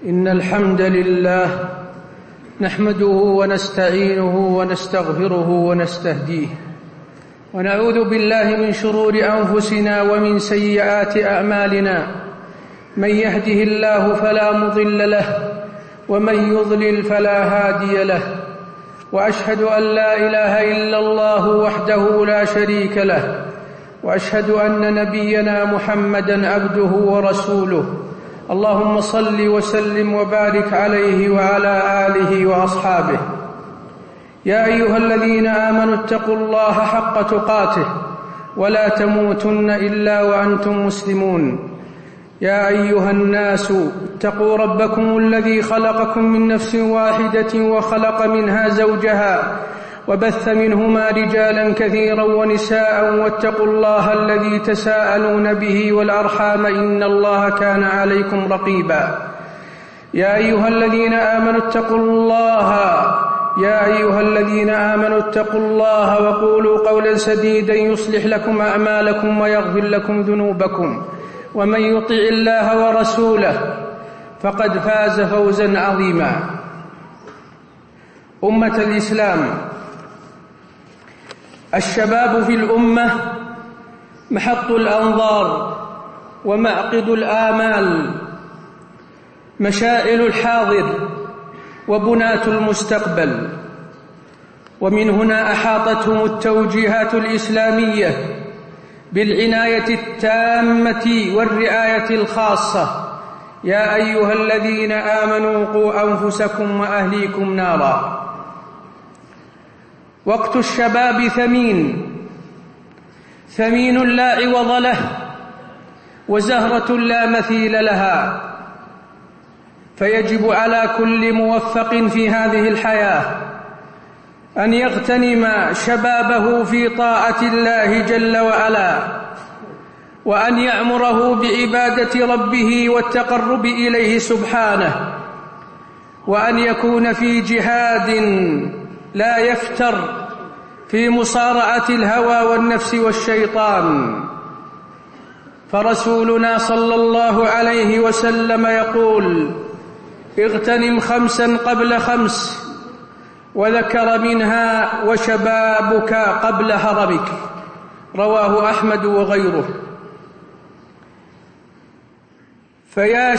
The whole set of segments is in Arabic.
إن الحمد لله نحمده ونستعينه ونستغفره ونستهديه، ونعوذ بالله من شرور أنفسنا ومن سيئات أعمالنا. من يهده الله فلا مضل له، ومن يضلل فلا هادي له، وأشهد أن لا إله إلا الله وحده لا شريك له، وأشهد أن نبينا محمدًا عبده ورسوله. اللهم صل وسلم وبارك عليه وعلى آله وأصحابه. يا أيها الذين آمنوا اتقوا الله حق تقاته ولا تموتن إلا وأنتم مسلمون. يا أيها الناس اتقوا ربكم الذي خلقكم من نفس واحدة وخلق منها زوجها وبث منهما رجالا كثيرا ونساء، واتقوا الله الذي تساءلون به والأرحام إن الله كان عليكم رقيبا. يا أيها الذين آمنوا اتقوا الله وقولوا قولا سديدا يصلح لكم أعمالكم ويغفر لكم ذنوبكم، ومن يطع الله ورسوله فقد فاز فوزا عظيما. أمة الإسلام، الشباب في الأمة محط الأنظار ومعقد الآمال، مشاعل الحاضر وبناة المستقبل. ومن هنا أحاطتهم التوجيهات الإسلامية بالعناية التامة والرعاية الخاصة. يا أيها الذين آمنوا قوا أنفسكم وأهليكم نارا. وقت الشباب ثمين لا عوض له، وزهرة لا مثيل لها، فيجب على كل موفق في هذه الحياة أن يغتنم شبابه في طاعة الله جل وعلا، وأن يعمره بعبادة ربه والتقرب إليه سبحانه، وأن يكون في جهاد لا يفتر في مصارعة الهوى والنفس والشيطان. فرسولنا صلى الله عليه وسلم يقول: اغتنم 5 قبل 5، وذكر منها: وشبابك قبل هرمك. رواه أحمد وغيره. فيا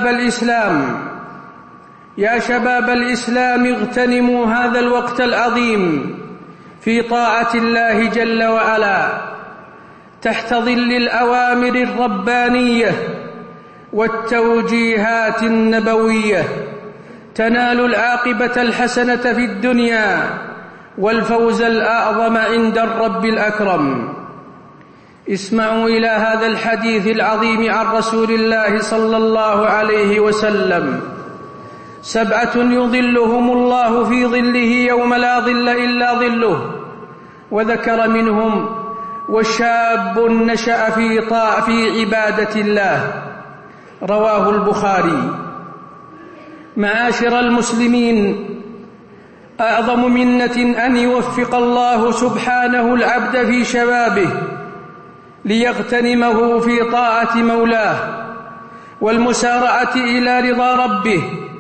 شباب الإسلام اغتنموا هذا الوقت العظيم في طاعة الله جل وعلا تحت ظل الأوامر الربانية والتوجيهات النبوية، تنال العاقبة الحسنة في الدنيا والفوز الأعظم عند الرب الأكرم. اسمعوا إلى هذا الحديث العظيم عن رسول الله صلى الله عليه وسلم: 7 يظلهم الله في ظله يوم لا ظل إلا ظله، وذكر منهم: وشاب نشأ في عبادة الله. رواه البخاري. معاشر المسلمين، أعظم منة أن يوفق الله سبحانه العبد في شبابه ليغتنمه في طاعة مولاه والمسارعة إلى رضا ربه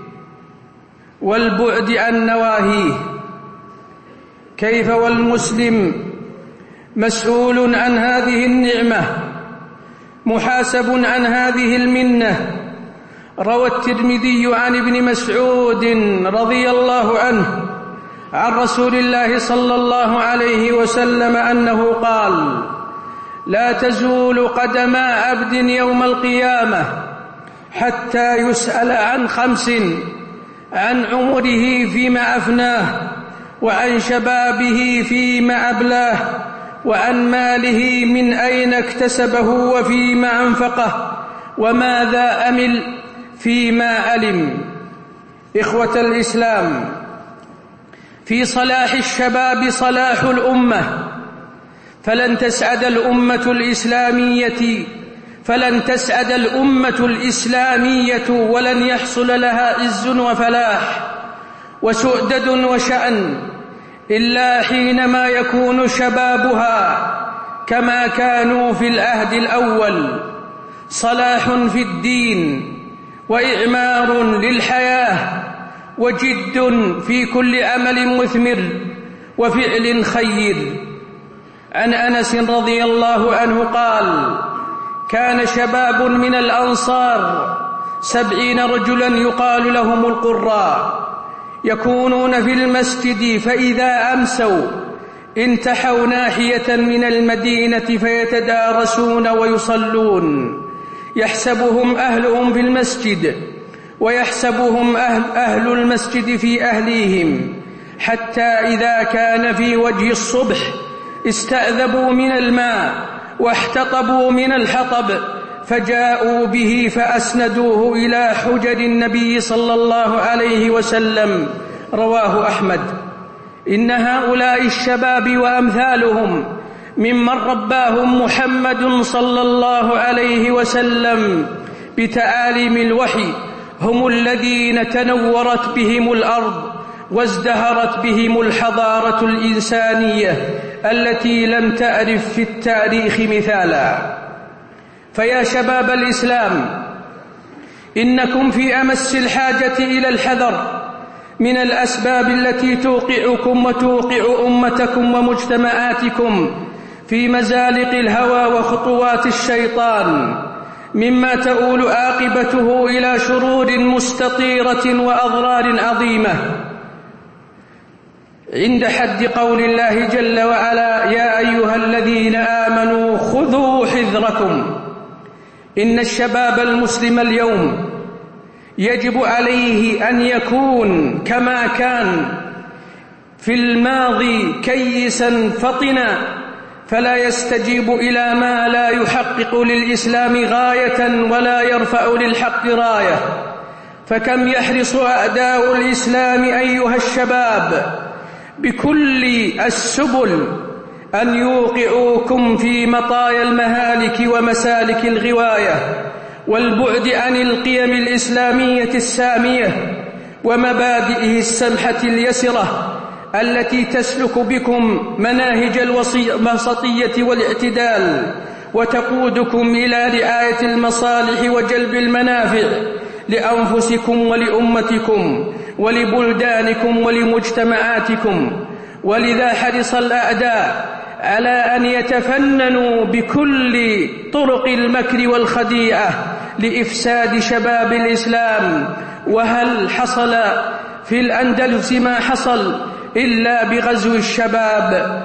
والبعد عن نواهيه. كيف والمسلم مسؤول عن هذه النعمة، محاسب عن هذه المنة. روى الترمذي عن ابن مسعود رضي الله عنه عن رسول الله صلى الله عليه وسلم أنه قال: لا تزول قدم عبد يوم القيامة حتى يسأل عن 5: عن عمره فيما أفناه، وعن شبابه فيما أبلاه، وعن ماله من أين اكتسبه وفيما أنفقه، وماذا أمل فيما علم. إخوة الإسلام، في صلاح الشباب صلاح الأمة، فلن تسعد الأمة الإسلامية ولن يحصل لها عز وفلاح وسؤدد وشأن إلا حينما يكون شبابها كما كانوا في العهد الأول: صلاح في الدين وإعمار للحياة وجد في كل عمل مثمر وفعل خير. عن أنس رضي الله عنه قال: كان شباب من الأنصار 70 رجلا يقال لهم القراء يكونون في المسجد، فإذا أمسوا انتحوا ناحية من المدينة فيتدارسون ويصلون، يحسبهم أهلهم في المسجد ويحسبهم أهل المسجد في أهليهم، حتى إذا كان في وجه الصبح استأذبوا من الماء واحتطبوا من الحطب، فجاءوا به فأسندوه إلى حجر النبي صلى الله عليه وسلم. رواه أحمد. إن هؤلاء الشباب وأمثالهم ممن رباهم محمد صلى الله عليه وسلم بتعاليم الوحي، هم الذين تنورت بهم الأرض وازدهرت بهم الحضارة الإنسانية التي لم تعرف في التاريخ مثالا. فيا شباب الإسلام، إنكم في أمس الحاجة إلى الحذر من الأسباب التي توقعكم وتوقع أمتكم ومجتمعاتكم في مزالق الهوى وخطوات الشيطان، مما تؤول عاقبته إلى شرور مستطيرة وأضرار عظيمة، عند حد قول الله جل وعلا: يا أيها الذين آمنوا خذوا حذركم. إن الشباب المسلم اليوم يجب عليه أن يكون كما كان في الماضي كيسا فطنا، فلا يستجيب إلى ما لا يحقق للإسلام غاية ولا يرفع للحق راية. فكم يحرص أعداء الإسلام أيها الشباب بكل السبل أن يوقعوكم في مطايا المهالك ومسالك الغواية والبعد عن القيم الإسلامية السامية ومبادئه السمحة اليسرة التي تسلك بكم مناهج الوسطية والاعتدال، وتقودكم إلى رعاية المصالح وجلب المنافع لأنفسكم ولأمتكم ولبلدانكم ولمجتمعاتكم. ولذا حرص الأعداء على أن يتفننوا بكل طرق المكر والخديعة لإفساد شباب الإسلام. وهل حصل في الأندلس ما حصل إلا بغزو الشباب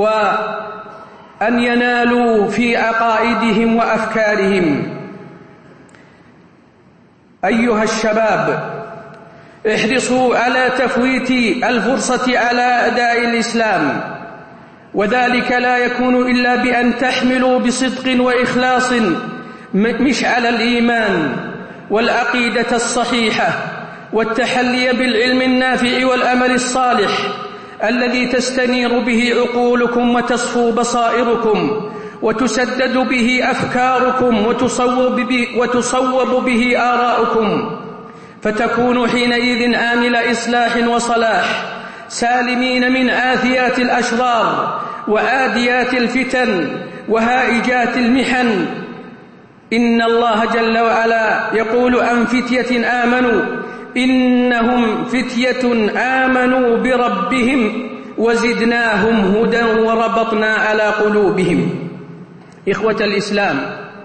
وأن ينالوا في عقائدهم وأفكارهم؟ أيها الشباب، احرصوا على تفويت الفرصة على أداء الإسلام، وذلك لا يكون إلا بأن تحملوا بصدق وإخلاص مشعل الإيمان والعقيدة الصحيحة، والتحلي بالعلم النافع والأمل الصالح الذي تستنير به عقولكم وتصفو بصائركم وتسدد به أفكاركم وتصوب به آراؤكم، فتكونوا حينئذ آمل إصلاح وصلاح، سالمين من آثيات الأشرار وآديات الفتن وهائجات المحن. إن الله جل وعلا يقول عن فتية آمنوا: إنهم فتية آمنوا بربهم وزدناهم هدى وربطنا على قلوبهم. إخوة الإسلام،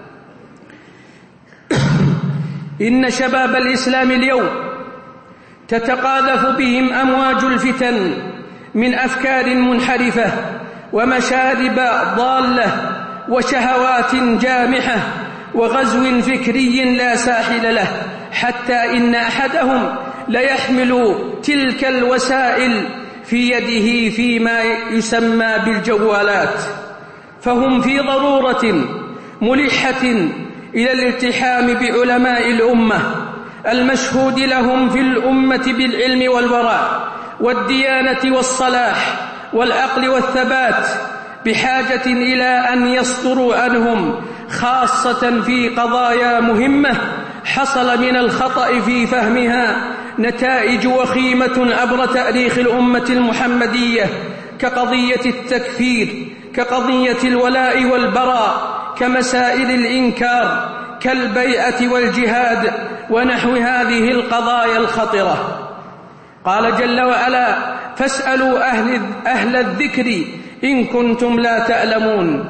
إن شباب الإسلام اليوم تتقاذف بهم أمواج الفتن من أفكار منحرفة ومشارب ضالة وشهوات جامحة وغزو فكري لا ساحل له، حتى إن أحدهم ليحمل تلك الوسائل في يده فيما يسمى بالجوالات. فهم في ضرورة ملحة إلى الالتحام بعلماء الأمة المشهود لهم في الأمة بالعلم والورع والديانة والصلاح والعقل والثبات، بحاجة إلى أن يصدروا عنهم، خاصة في قضايا مهمة حصل من الخطأ في فهمها نتائج وخيمة عبر تاريخ الأمة المحمدية، كقضية التكفير، كقضية الولاء والبراء، كمسائل الإنكار، كالبيعة والجهاد ونحو هذه القضايا الخطرة. قال جل وعلا: فاسألوا أهل الذكر إن كنتم لا تعلمون.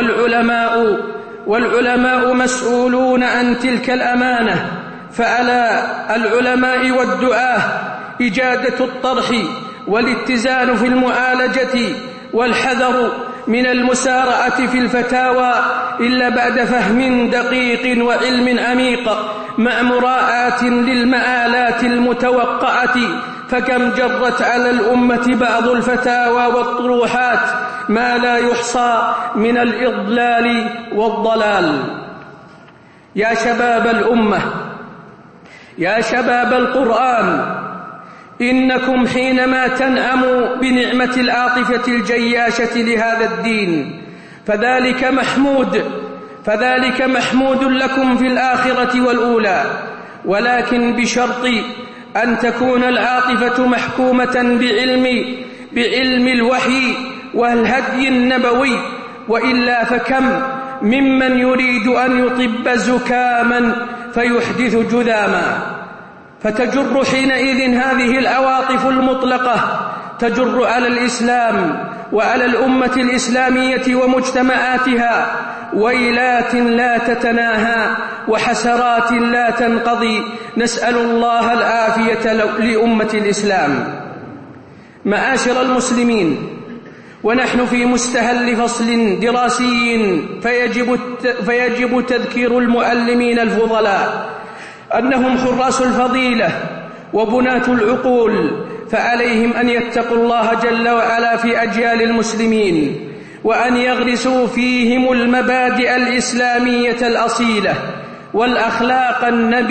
والعلماء مسؤولون عن تلك الأمانة، فعلى العلماء والدعاة إجادة الطرح والاتزان في المعالجة والحذر من المسارعة في الفتاوى إلا بعد فهم دقيق وعلم عميق مع مراعاة للمآلات المتوقعة، فكم جرت على الأمة بعض الفتاوى والطروحات ما لا يحصى من الإضلال والضلال. يا شباب الأمة، يا شباب القرآن، إنكم حينما تنعموا بنعمة العاطفة الجياشة لهذا الدين فذلك محمود لكم في الآخرة والأولى، ولكن بشرط أن تكون العاطفة محكومة بعلم الوحي والهدي النبوي، وإلا فكم ممن يريد أن يطب زكاما فيحدث جذاما، فتجر حينئذ هذه العواطف المطلقة تجر على الإسلام وعلى الأمة الإسلامية ومجتمعاتها ويلات لا تتناهى وحسرات لا تنقضي، نسأل الله العافية لأمة الإسلام. معاشر المسلمين، ونحن في مستهل فصل دراسي فيجب تذكير المعلمين الفضلاء أنهم حراس الفضيلة وبناة العقول، فعليهم أن يتقوا الله جل وعلا في أجيال المسلمين، وأن يغرسوا فيهم المبادئ الإسلامية الأصيلة والأخلاق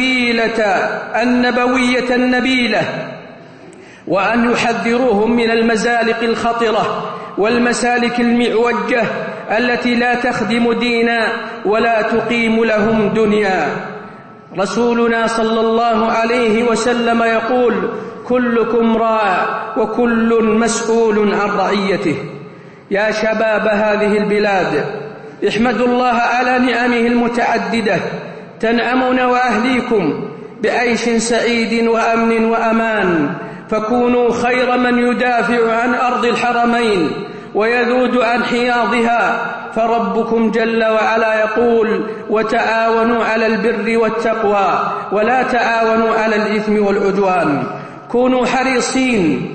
النبوية النبيلة، وأن يحذروهم من المزالق الخطرة والمسالك المعوجة التي لا تخدم دينا ولا تقيم لهم دنيا. رسولنا صلى الله عليه وسلم يقول: كلكم راع وكل مسؤول عن رعيته. يا شباب هذه البلاد، احمدوا الله على نعمه المتعددة، تنعمون وأهليكم بعيش سعيد وأمن وأمان، فكونوا خير من يدافع عن أرض الحرمين ويذود عن حياضها، فربكم جل وعلا يقول: وتعاونوا على البر والتقوى ولا تعاونوا على الإثم والعدوان. كونوا حريصين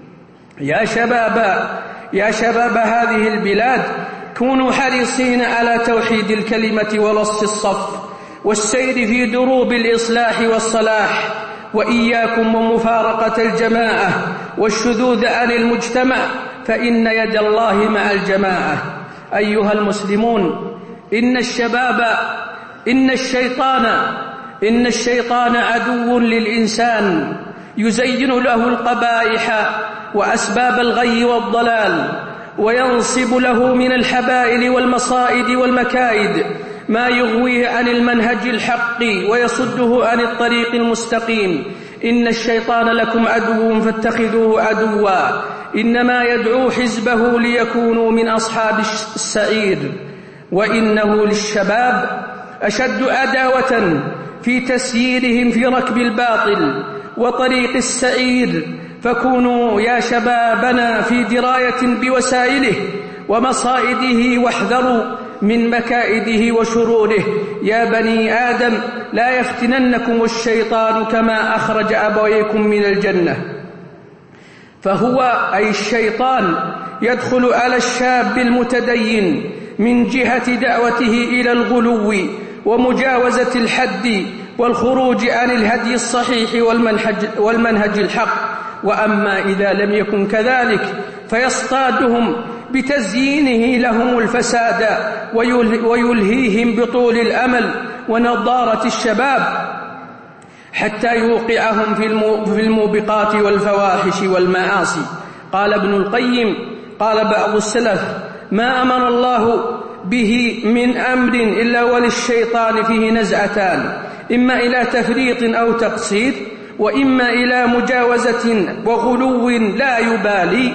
يا شباب هذه البلاد، كونوا حريصين على توحيد الكلمة ولص الصف والسير في دروب الإصلاح والصلاح، وإياكم ومفارقة الجماعة والشذوذ عن المجتمع، فإن يد الله مع الجماعة. أيها المسلمون، إن الشيطان عدو للإنسان، يزين له القبائح وأسباب الغي والضلال، وينصب له من الحبائل والمصائد والمكايد ما يغويه عن المنهج الحق ويصده عن الطريق المستقيم. إن الشيطان لكم عدو فاتخذوه عدوا، إنما يدعو حزبه ليكونوا من أصحاب السعير. وإنه للشباب أشد عداوة في تسييرهم في ركب الباطل وطريق السعير، فكونوا يا شبابنا في دراية بوسائله ومصائده، واحذروا من مكائده وشروره. يا بني آدم، لا يفتننكم الشيطان كما أخرج أبويكم من الجنة. فهو أي الشيطان يدخل على الشاب المتدين من جهة دعوته إلى الغلو ومجاوزة الحد والخروج عن الهدي الصحيح والمنهج الحق. وأما إذا لم يكن كذلك فيصطادهم بتزيينه لهم الفساد ويلهيهم بطول الأمل ونضارة الشباب حتى يوقعهم في الموبقات والفواحش والمعاصي. قال ابن القيم: قال بعض السلف: ما أمر الله به من أمر إلا وللشيطان فيه نزعتان، إما إلى تفريط أو تقصير، وإما إلى مجاوزة وغلو لا يبالي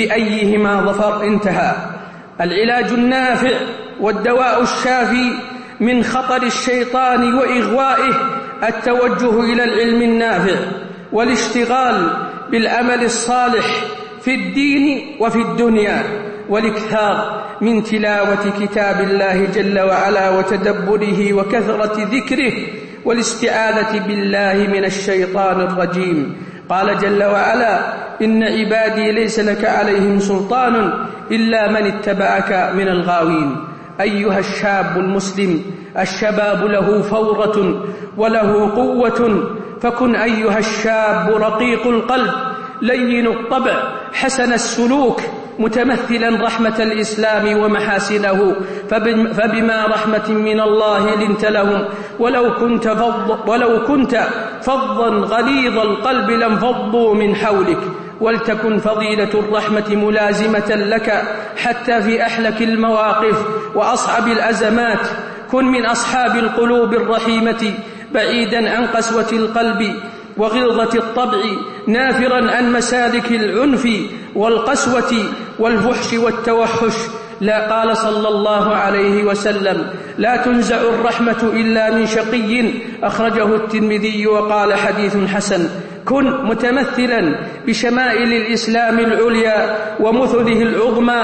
بأيهما ظفر. انتهى. العلاج النافع والدواء الشافي من خطر الشيطان وإغوائه التوجه إلى العلم النافع والاشتغال بالعمل الصالح في الدين وفي الدنيا، والإكثار من تلاوة كتاب الله جل وعلا وتدبره وكثرة ذكره والاستعاذة بالله من الشيطان الرجيم. قال جل وعلا: إن عبادي ليس لك عليهم سلطان إلا من اتبعك من الغاوين. أيها الشاب المسلم، الشباب له فورة وله قوة، فكن أيها الشاب رقيق القلب لين الطبع حسن السلوك متمثلا رحمة الإسلام ومحاسنه، فبما رحمة من الله لنت لهم، ولو كنت فظا غليظ القلب لانفضوا من حولك. ولتكن فضيلة الرحمة ملازمة لك حتى في أحلك المواقف وأصعب الأزمات. كن من أصحاب القلوب الرحيمة بعيدا عن قسوة القلب وغلظة الطبع، نافرا عن مسالك العنف والقسوة والفحش والتوحش. لا قال صلى الله عليه وسلم: لا تنزع الرحمة إلا من شقي، أخرجه الترمذي وقال: حديث حسن. كن متمثلا بشمائل الإسلام العليا ومثله العظمى،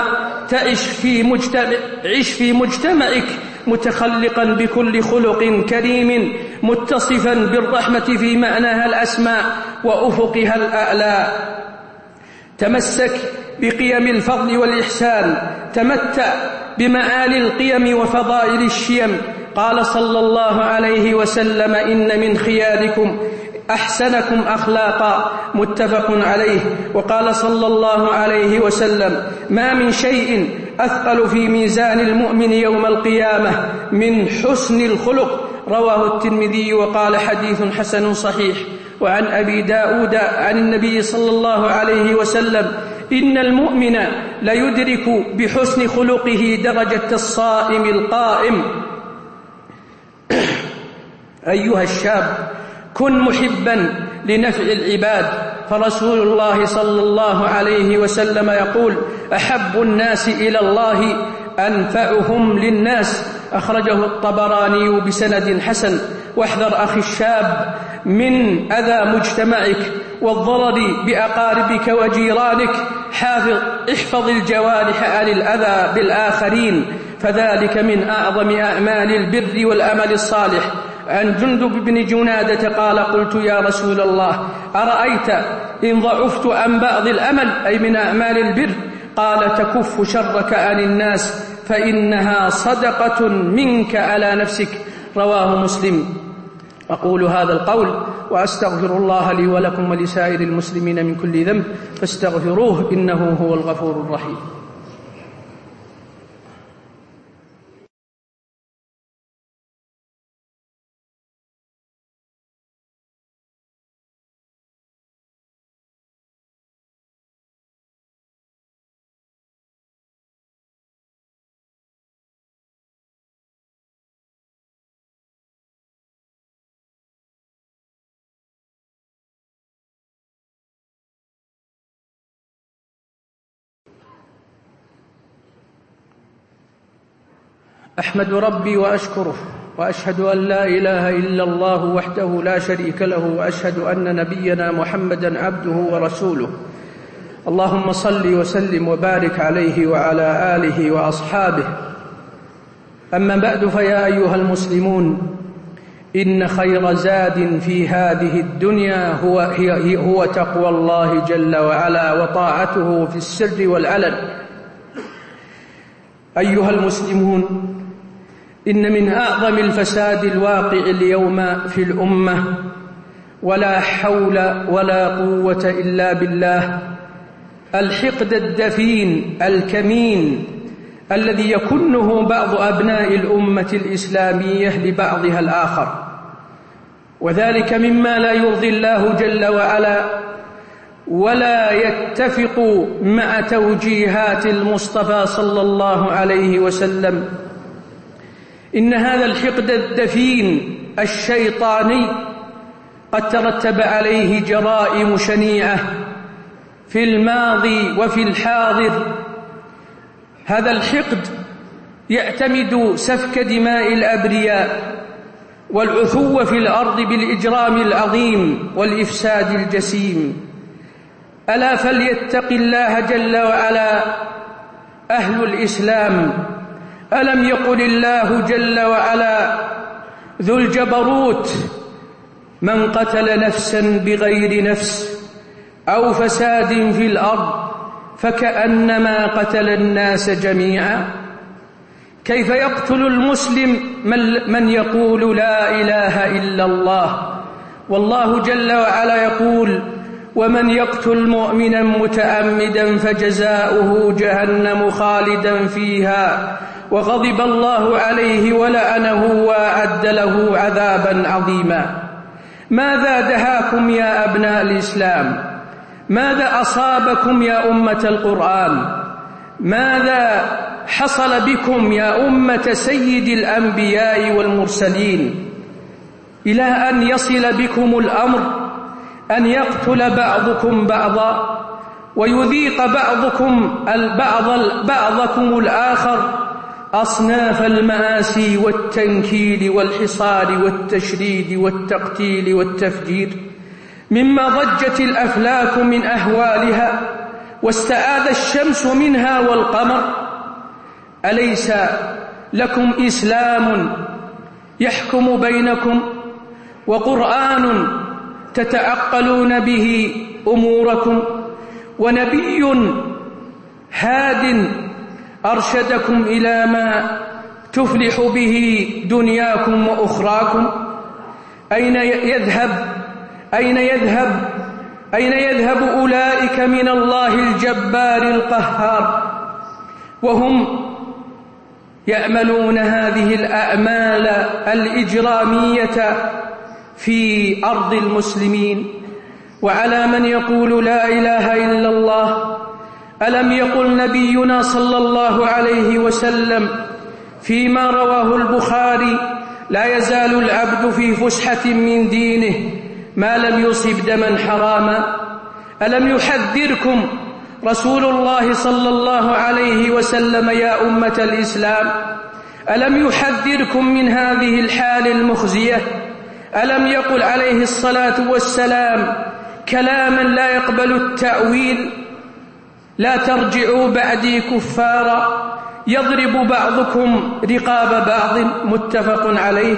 عش في مجتمعك متخلقا بكل خلق كريم، متصفا بالرحمة في معناها الأسماء وأفقها الأعلى. تمسك بقيم الفضل والإحسان، تمتع بمعالي القيم وفضائل الشيم. قال صلى الله عليه وسلم: إن من خياركم أحسنكم أخلاقا، متفق عليه. وقال صلى الله عليه وسلم: ما من شيء أثقل في ميزان المؤمن يوم القيامة من حسن الخلق، رواه الترمذي وقال: حديث حسن صحيح. وعن أبي داود عن النبي صلى الله عليه وسلم: إن المؤمن ليدرك بحسن خلقه درجة الصائم القائم. أيها الشاب، كن محبا لنفع العباد، فرسول الله صلى الله عليه وسلم يقول: أحب الناس إلى الله أنفعهم للناس، أخرجه الطبراني بسند حسن. واحذر أخي الشاب من أذى مجتمعك والضرر بأقاربك وجيرانك. احفظ الجوارح عن الأذى بالآخرين، فذلك من أعظم أعمال البر والأمل الصالح. عن جندب بن جنادة قال: قلت يا رسول الله، أرأيت إن ضعفت عن بعض الأمل، أي من أعمال البر؟ قال: تكف شرك عن الناس، فإنها صدقة منك على نفسك، رواه مسلم. أقول هذا القول وأستغفر الله لي ولكم ولسائر المسلمين من كل ذنب، فاستغفروه إنه هو الغفور الرحيم. أحمد ربي وأشكره، وأشهد أن لا إله إلا الله وحده لا شريك له، وأشهد أن نبينا محمدا عبده ورسوله. اللهم صل وسلم وبارك عليه وعلى آله وأصحابه. أما بعد، فيا أيها المسلمون، إن خير زاد في هذه الدنيا هو تقوى الله جل وعلا وطاعته في السر والعلن. أيها المسلمون، إن من أعظم الفساد الواقع اليوم في الأمة، ولا حول ولا قوة إلا بالله، الحقد الدفين الكمين الذي يكنه بعض أبناء الأمة الإسلامية لبعضها الآخر، وذلك مما لا يرضي الله جل وعلا ولا يتفق مع توجيهات المصطفى صلى الله عليه وسلم. إن هذا الحقد الدفين الشيطاني قد ترتب عليه جرائم شنيعة في الماضي وفي الحاضر. هذا الحقد يعتمد سفك دماء الأبرياء والعثو في الأرض بالإجرام العظيم والإفساد الجسيم. ألا فليتق الله جل وعلا أهل الإسلام. ألم يقل الله جل وعلا ذو الجبروت: من قتل نفسا بغير نفس أو فساد في الأرض فكأنما قتل الناس جميعا. كيف يقتل المسلم من يقول لا إله إلا الله؟ والله جل وعلا يقول: ومن يقتل مؤمنا متعمدا فجزاؤه جهنم خالدا فيها وغضب الله عليه ولعنه وأعد له عذابا عظيما. ماذا دهاكم يا أبناء الإسلام؟ ماذا أصابكم يا أمة القرآن؟ ماذا حصل بكم يا أمة سيد الأنبياء والمرسلين إلى أن يصل بكم الأمر أن يقتل بعضكم بعضا ويذيق بعضكم الآخر أصناف المآسي والتنكيل والحصار والتشريد والتقتيل والتفجير، مما ضجت الأفلاك من أهوالها واستعاذ الشمس منها والقمر؟ أليس لكم إسلام يحكم بينكم وقرآن تتعقلون به أموركم ونبي هاد أرشدكم إلى ما تفلح به دنياكم وأخراكم؟ أين يذهب أولئك من الله الجبار القهار وهم يأملون هذه الأعمال الإجرامية في أرض المسلمين؟ وعلى من يقول لا إله إلا الله، ألم يقل نبينا صلى الله عليه وسلم فيما رواه البخاري: لا يزال العبد في فسحة من دينه ما لم يصب دما حراما؟ ألم يحذركم رسول الله صلى الله عليه وسلم يا أمة الإسلام؟ ألم يحذركم من هذه الحال المخزية؟ ألم يقل عليه الصلاة والسلام كلاما لا يقبل التأويل: لا ترجعوا بعدي كفارا يضرب بعضكم رقاب بعض؟ متفق عليه.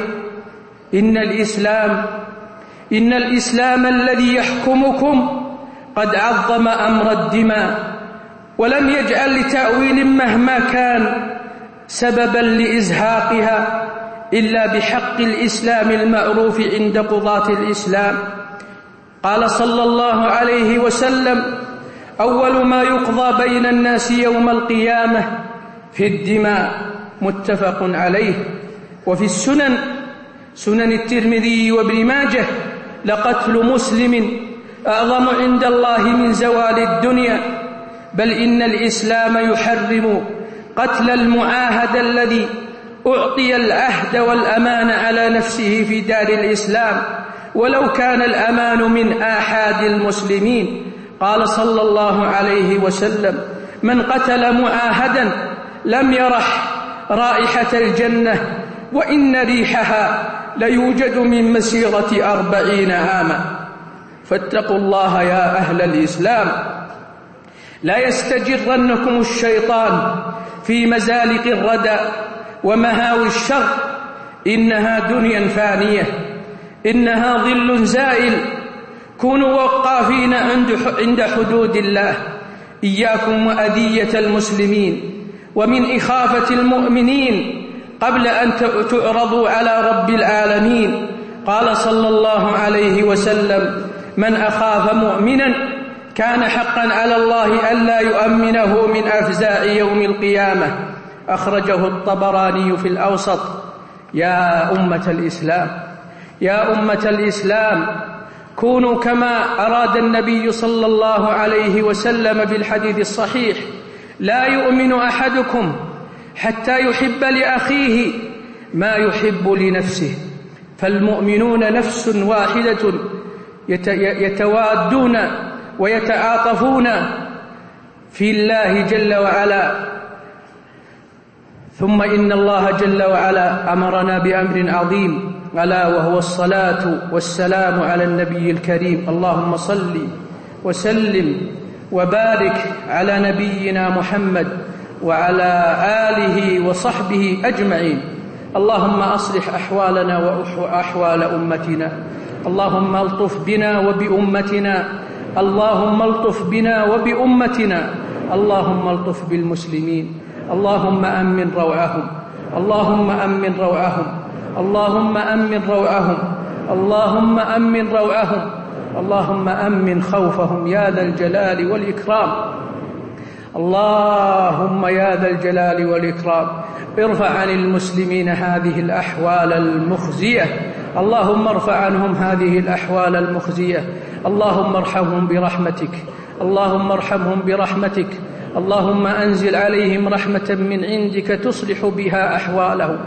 إن الإسلام الذي يحكمكم قد عظم أمر الدماء ولم يجعل لتأويل مهما كان سببا لإزهاقها إلا بحق الإسلام المعروف عند قضاة الإسلام. قال صلى الله عليه وسلم: أول ما يقضى بين الناس يوم القيامة في الدماء. متفق عليه. وفي سنن الترمذي وابن ماجه: لقتل مسلم أعظم عند الله من زوال الدنيا، بل إن الإسلام يحرم قتل المعاهد الذي أعطي العهد والأمان على نفسه في دار الإسلام ولو كان الأمان من آحاد المسلمين. قال صلى الله عليه وسلم: من قتل معاهدا لم يرح رائحة الجنة وإن ريحها ليوجد من مسيرة 40 عاما. فاتقوا الله يا أهل الإسلام، لا يستجرنكم الشيطان في مزالق الردى ومهاوي الشر. إنها دنيا فانية، إنها ظل زائل. كونوا وقافين عند حدود الله. إياكم وأذية المسلمين ومن إخافة المؤمنين قبل أن تعرضوا على رب العالمين. قال صلى الله عليه وسلم: من أخاف مؤمنا كان حقا على الله ألا يؤمنه من أفزاع يوم القيامة. أخرجه الطبراني في الأوسط. يا أمة الإسلام، كونوا كما أراد النبي صلى الله عليه وسلم بالحديث الصحيح: لا يؤمن أحدكم حتى يحب لأخيه ما يحب لنفسه. فالمؤمنون نفس واحدة يتوادون ويتعاطفون في الله جل وعلا، ثم إن الله جل وعلا أمرنا بأمر عظيم، ألا وهو الصلاة والسلام على النبي الكريم. اللهم صل وسلم وبارك على نبينا محمد وعلى آله وصحبه أجمعين. اللهم أصلح أحوالنا وأحوال أمتنا، اللهم الطف بنا وبأمتنا، اللهم الطف بنا وبأمتنا، اللهم الطف بالمسلمين، اللهم أمن روعهم، اللهم أمن روعهم، اللهم أمن روعهم، اللهم أمن روعهم، اللهم أمن خوفهم يا ذا الجلال والإكرام. اللهم يا ذا الجلال والإكرام ارفع عن المسلمين هذه الأحوال المخزية، اللهم ارفع عنهم هذه الأحوال المخزية، اللهم ارحمهم برحمتك، اللهم ارحمهم برحمتك، اللهم أنزل عليهم رحمة من عندك تصلح بها أحوالهم،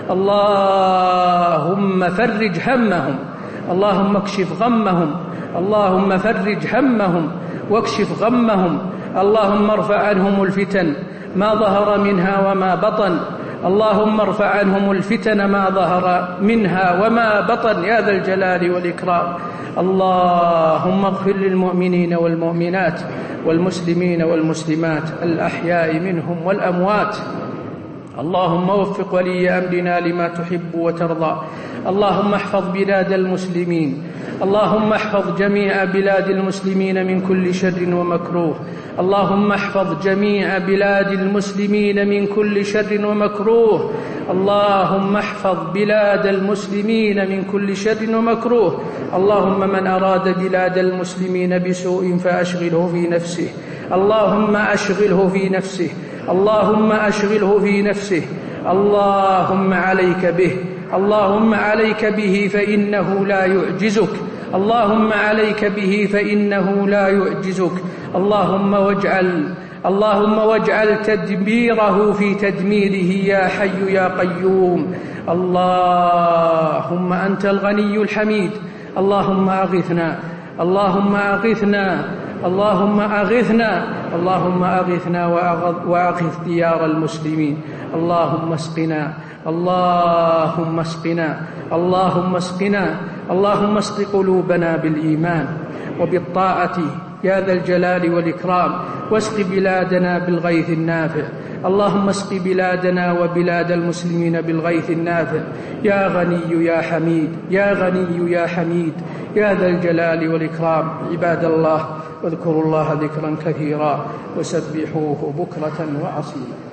اللهم فرج همهم، اللهم اكشف غمهم، اللهم فرج همهم واكشف غمهم، اللهم ارفع عنهم الفتن ما ظهر منها وما بطن، اللهم ارفع عنهم الفتن ما ظهر منها وما بطن يا ذا الجلال والإكرام. اللهم اغفر للمؤمنين والمؤمنات والمسلمين والمسلمات الأحياء منهم والأموات، اللهم وفق ولي أمرنا لما تحب وترضى، اللهم احفظ بلاد المسلمين، اللهم احفظ جميع بلاد المسلمين من كل شر ومكروه، اللهم احفظ جميع بلاد المسلمين من كل شر ومكروه، اللهم احفظ بلاد المسلمين من كل شر ومكروه. اللهم من أراد بلاد المسلمين بسوء فأشغله في نفسه، اللهم أشغله في نفسه، اللهم أشغله في نفسه، اللهم عليك به، اللهم عليك به فإنه لا يعجزك، اللهم عليك به فإنه لا يعجزك، اللهم واجعل تدبيره في تدميره يا حي يا قيوم. اللهم أنت الغني الحميد، اللهم أغثنا، اللهم أغثنا، اللهم أغثنا، اللهم أغثنا وأغث ديار المسلمين. اللهم اسقنا، اللهم اسقنا، اللهم اسقنا، اللهم اسق قلوبنا بالإيمان وبالطاعة يا ذا الجلال والإكرام، واسق بلادنا بالغيث النافع، اللهم اسق بلادنا وبلاد المسلمين بالغيث النافع يا غني يا حميد، يا غني يا حميد يا ذا الجلال والإكرام. عباد الله، واذكروا الله ذكرا كثيرا وسبحوه بكرة وأصيلا.